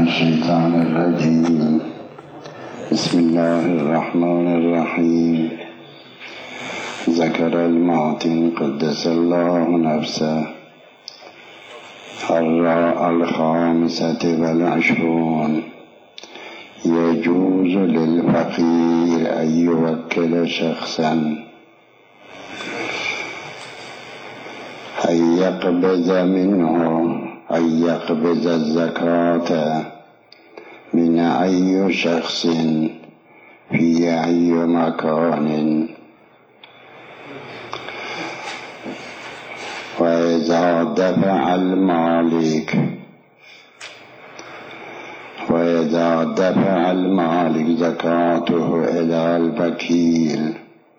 الشيطان الرجيم. بسم الله الرحمن الرحيم. ذكر المعطي قدس الله نفسه الخامسة والعشرون: يجوز للفقير أن يوكل شخصا أن يقبض منه أن يقبض الزكاة من أي شخص في أي مكان، وإذا دفع المالك زكاته إلى الوكيل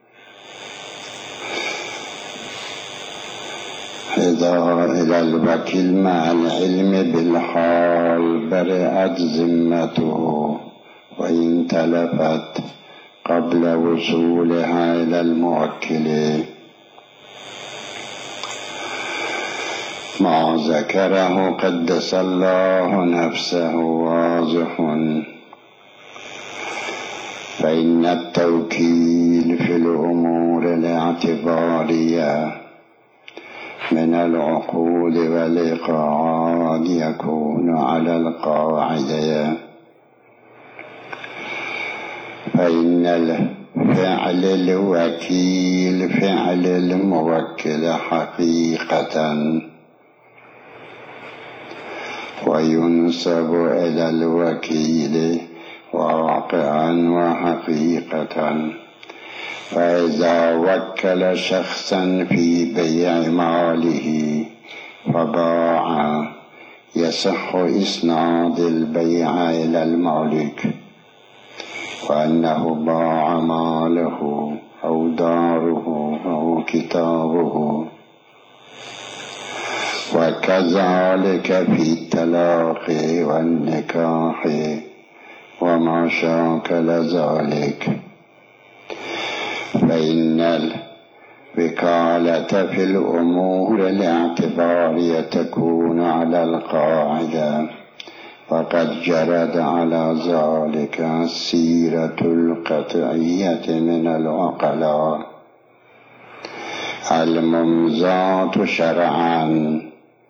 مع العلم بالحال برئت ذمته، وإن تلفت قبل وصولها إلى الموكل. ما ذكره قدس الله نفسه واضح، فإن التوكيل في الأمور الاعتبارية من العقود والإيقاعات يكون على القاعدة، فإن فعل الوكيل فعل الموكل حقيقة، وينسب إلى الوكيل واقعا وحقيقة. فإذا وكل شخصا في بيع ماله فباع، يصح إسناد البيع إلى المالك وأنه باع ماله أو داره أو كتابه. وكذلك في الطلاق والنكاح وما شاكل ذلك، فإن الوكالة في الأمور الاعتبارية تكون على القاعدة، وقد جرت على ذلك السيرة القطعية من العقلاء الممضاة شرعا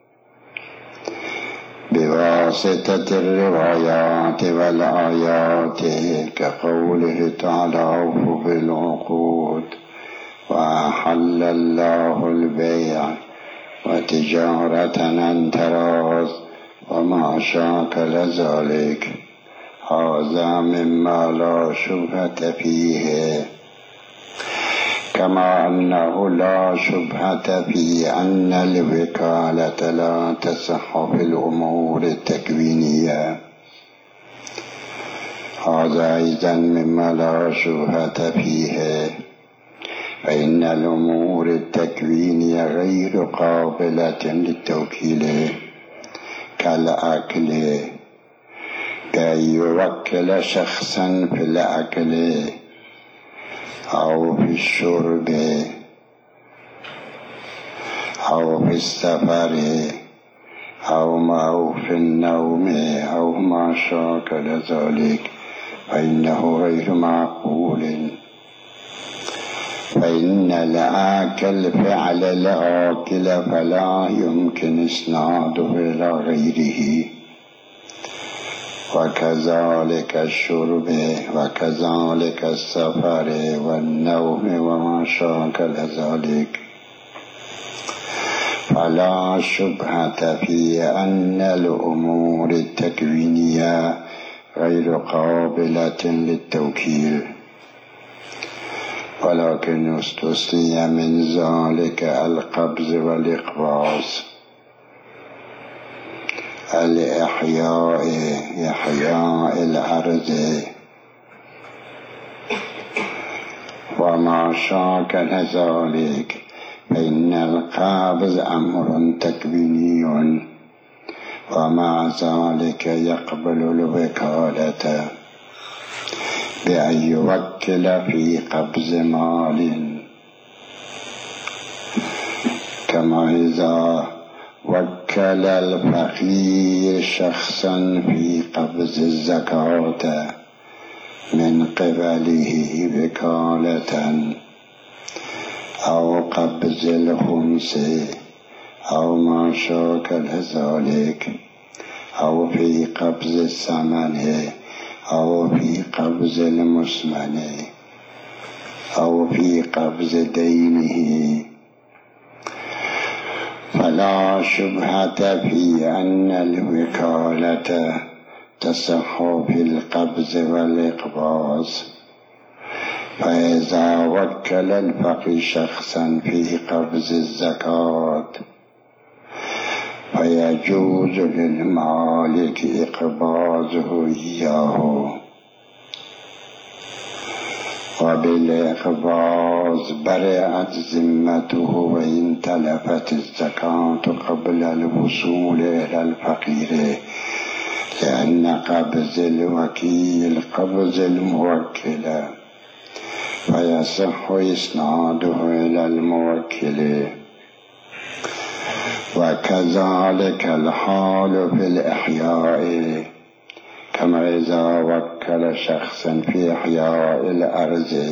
بواسطة الروايات والآيات، كقوله تعالى: أوفوا بالعقود وأحل الله البيع وتجارة عن تراض وما شاكل ذلك. هذا مما لا شبهة فيه، كما أنه لا شبهة في أن الوكالة لا تصح في الأمور التكوينية. هذا أيضا مما لا شبهة فيه، فإن الأمور التكوينية غير قابلة للتوكيل، كالأكل، كي يوكل شخصا في الأكل أو في الشرب أو في السفر أو في النوم أو ما شاكل ذلك، فإنه غير معقول. فإن الآكل فعل الآكل فلا يمكن إسناده إلى غيره، وكذلك الشرب وكذلك السفر والنوم وما شاكل ذلك. فلا شبهة في أن الأمور التكوينية غير قابلة للتوكيل، ولكن استثني من ذلك القبض والإقباض، إحياء الأرض وما شاكل ذلك، فإن القابض أمر تكويني، ومع ذلك يقبل الوكالة بأن يوكل في قبض مال، كما إذا وكل وكل الفقير شخصا في قبض الزكاة من قبله وكالة أو قبض الخمس أو ما شاكل ذلك أو في قبض الثمن أو في قبض المسمن أو في قبض دينه، فلا شبهة في أن الوكالة تصح في القبض والإقباض. فإذا وكل الفقير شخصا في قبض الزكاة فيجوز للمالك إقباضه إياه، وبالإقباض برئت ذمته وإن تلفت الزكاة قبل الوصول إلى الفقير، لأن قبض الوكيل قبض الموكل فيصح إسناده إلى الموكل. وكذلك الحال في الإحياء، كما إذا وكل شخصا في إحياء الأرض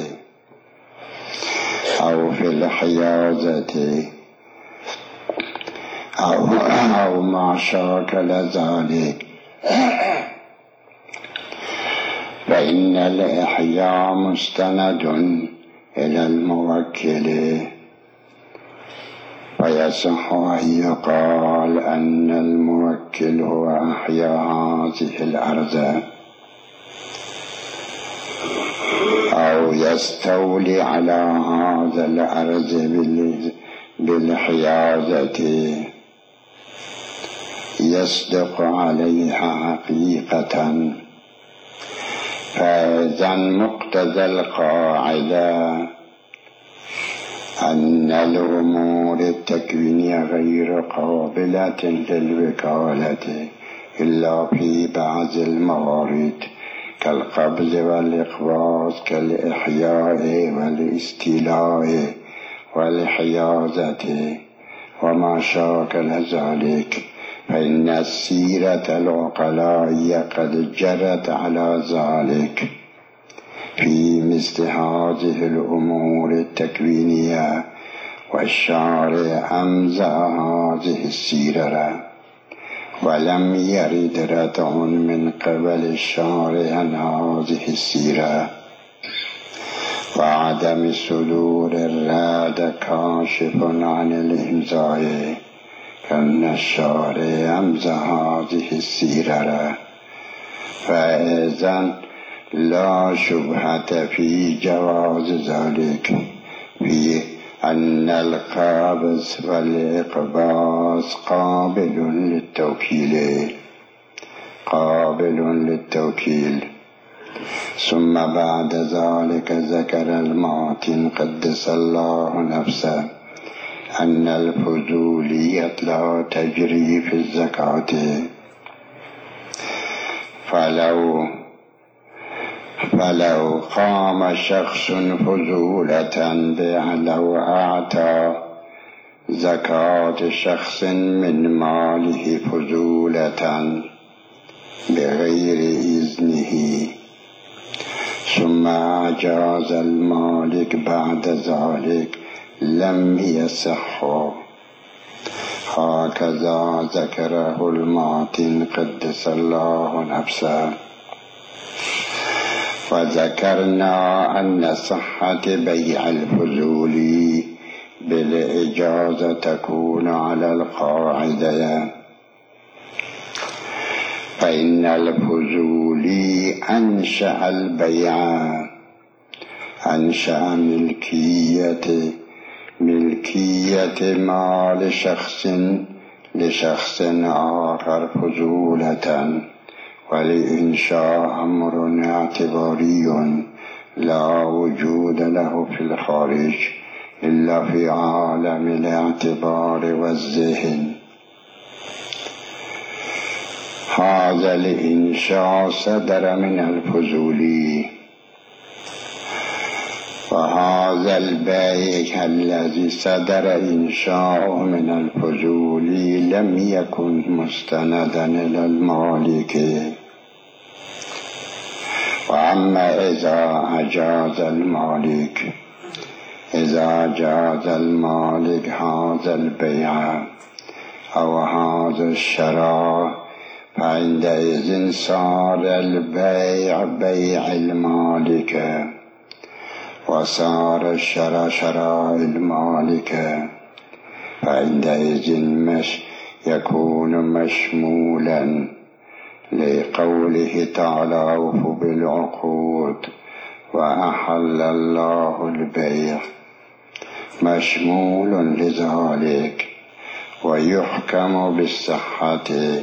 أو في الحيازة أو ما شاكل ذلك، فإن الإحياء مستند إلى الموكل، فيصح أن يقال أن الموكل هو أحيا هذه الأرض أو يستولي على هذا الأرض بالحيازة يصدق عليها حقيقة. فإذا مقتضى القاعدة أن الأمور التكوينية غير قابلة للوكالة إلا في بعض الموارد كالقبض والإقباض، كالإحياء والاستيلاء والحيازة وما شاكل ذلك، فإن السيرة العقلائية قد جرت على ذلك في مثل هذه الأمور التكوينية، والشارع أمزع هذه السيرة ولم يرد ردع من قبل الشارع عن هذه السيرة. وعدم صدور الرد كاشف عن الإمزاع، كأن الشارع أمزع هذه السيرة. فإذن لا شبهة في جواز ذلك، في أن القابض والإقباض قابل للتوكيل. ثم بعد ذلك ذكر المعتن قدس الله نفسه أن الفضولية لا تجري في الزكاة، فلو قام شخص فضولة لو أعطى زكاة شخص من ماله فضولة بغير إذنه ثم أجاز المالك بعد ذلك لم يصح. هكذا ذكره المعتن قدس الله نفسه. وذكرنا أن صحة بيع الفضول بالإجازة تكون على القاعدة، فإن الفضولي أنشأ البيع، أنشأ ملكية مال لشخص آخر فضولة، والإنشاء أمر اعتباري لا وجود له في الخارج إلا في عالم الاعتبار والذهن. هذا الإنشاء صدر من الفضولي، وهذا هذا البيع الذي صدر إنشاؤه من الفضول لم يكن مستندا إلى المالك. وأما إذا جاز المالك هذا البيع أو هذا الشراء فعندئذ صار البيع بيع المالك وصار الشراء شراء المالك، فعندئذ يكون مشمولا لقوله تعالى أوفوا بالعقود وأحل الله البيع، مشمول لذلك ويحكم بالصحة.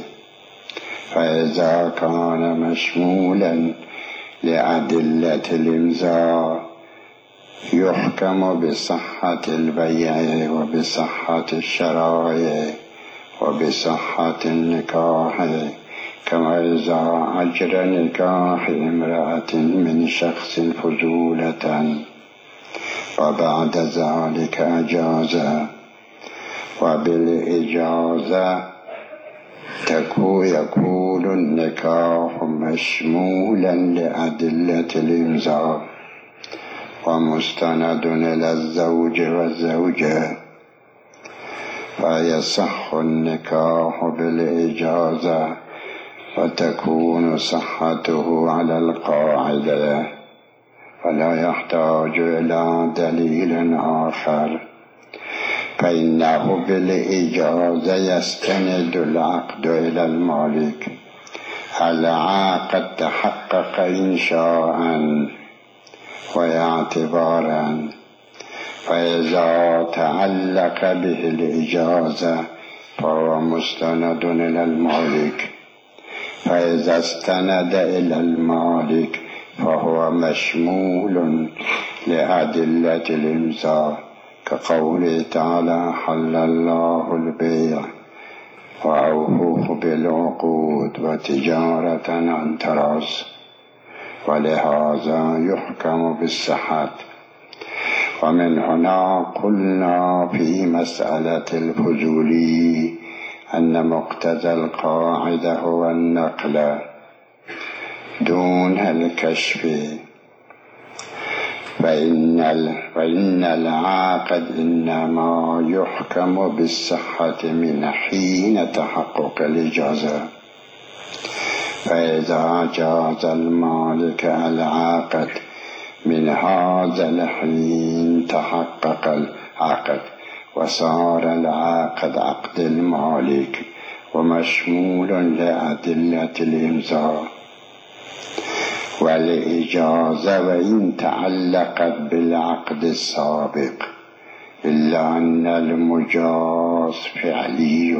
فإذا كان مشمولا لأدلة الإمضاء يحكم بصحة البيع وبصحة الشراء وبصحة النكاح، كما إذا أجرى نكاح امرأة من شخص فضولة وبعد ذلك أجاز، وبالإجازة يكون النكاح مشمولا لأدلة الإمضاء ومستند إلى الزوج والزوجة، فيصح النكاح بالإجازة وتكون صحته على القاعدة ولا يحتاج إلى دليل آخر، فإنه بالإجازة يستند العقد إلى المالك. العقد تحقق إنشاء واعتبارا، فإذا تعلق به الإجازة فهو مستند إلى المالك، فإذا استند إلى المالك فهو مشمول لأدلة الإمضاء، كقوله تعالى حل الله البيع وأوفوا بالعقود وتجارة عن تراض، ولهذا يحكم بالصحة. ومن هنا قلنا في مسألة الفضول أن مقتضى القاعدة هو النقل دون الكشف، فإن العقد إنما يحكم بالصحة من حين تحقق الإجازة. فإذا جاز المالك العقد من هذا الحين تحقق العقد وصار العقد عقد المالك ومشمول لأدلة الإمضاء. والإجازة وإن تعلقت بالعقد السابق إلا أن المجاز فعلي،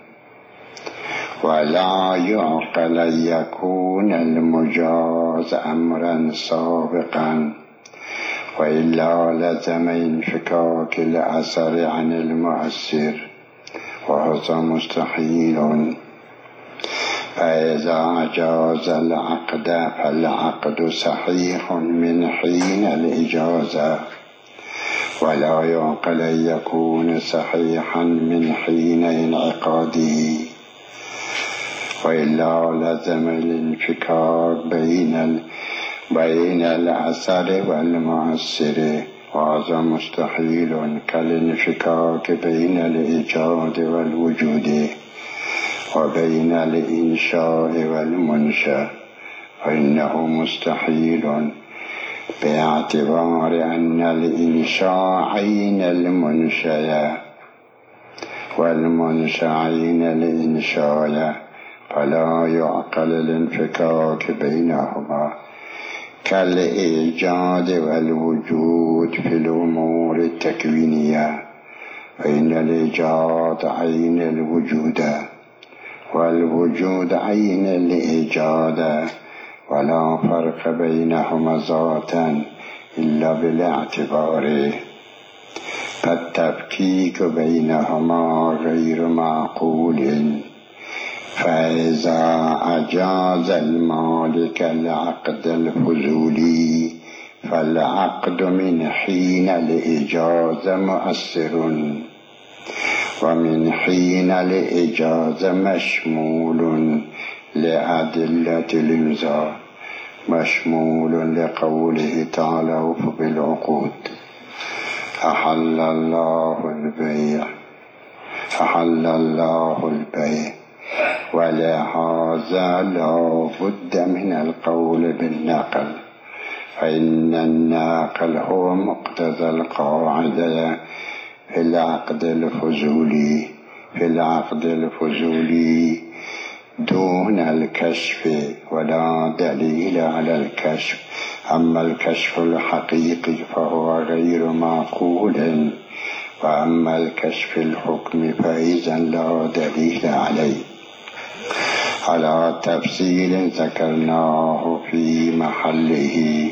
ولا يعقل أن يكون المجاز أمرا سابقا، وإلا لزم انفكاك الأثر عن المؤثر وهذا مستحيل. فإذا جاز العقد فالعقد صحيح من حين الإجازة، ولا يعقل أن يكون صحيحا من حين انعقاده، وإلا لزم الانفكاك بين الأثر والمؤثر وهذا مستحيل، كالانفكاك بين الإيجاد والوجود وبين الإنشاء والمنشأ، فإنه مستحيل باعتبار أن الإنشاء عين المنشأ والمنشأ عين الإنشاء، فلا يعقل الانفكاك بينهما، كالإيجاد والوجود في الأمور التكوينية، فإن الإيجاد عين الوجود والوجود عين الإيجاد، ولا فرق بينهما ذاتا إلا بالاعتبار، فالتفكيك بينهما غير معقول. فإذا أجاز المالك العقد الفضولي فالعقد من حين الإجازة مؤثر، ومن حين الإجازة مشمول لأدلة الإلزام، مشمول لقوله تعالى أوفوا بالعقود. أحل الله البيع ولهذا لا بد من القول بالنقل، فإن النقل هو مقتضى القاعدة في العقد الفضولي دون الكشف، ولا دليل على الكشف. أما الكشف الحقيقي فهو غير معقول، وأما الكشف الحكمي فإذا لا دليل عليه، على تفصيل ذكرناه في محله.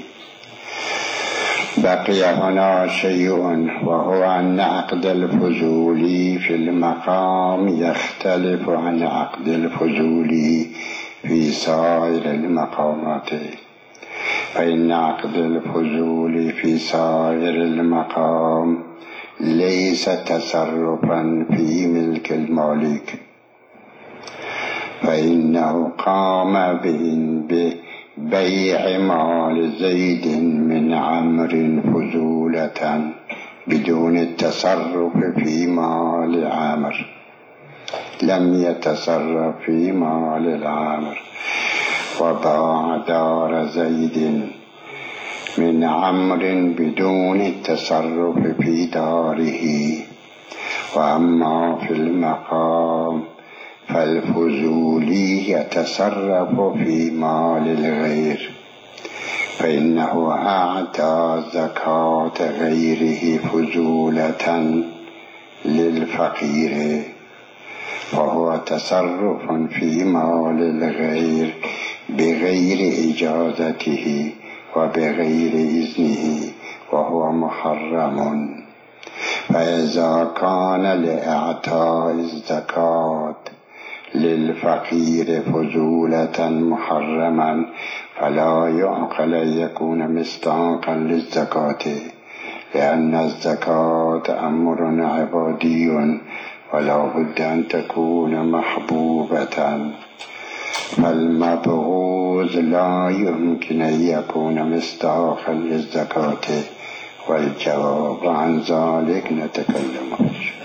بقي هنا شيء، وهو أن عقد الفضولي في المقام يختلف عن عقد الفضولي في سائر المقامات، فإن عقد الفضولي في سائر المقام ليس تصرفا في ملك المالك، فإنه قام ببيع مال زيد من عمرو فضولة بدون التصرف في مال عامر، لم يتصرف في مال العامر، وباع دار زيد من عمرو بدون التصرف في داره. وأما في المقام فالفضولي يتصرف في مال الغير، فإنه أعطى زكاة غيره فضولة للفقير، فهو تصرف في مال الغير بغير إجازته وبغير إذنه، وهو محرم. فإذا كان لإعطاء الزكاة للفقير فضولة محرما فلا يعقل أن يكون مصداقا للزكاة، لأن الزكاة أمر عبادي ولا بد أن تكون محبوبة، فالمبغوض لا يمكن أن يكون مصداقا للزكاة. والجواب عن ذلك نتكلم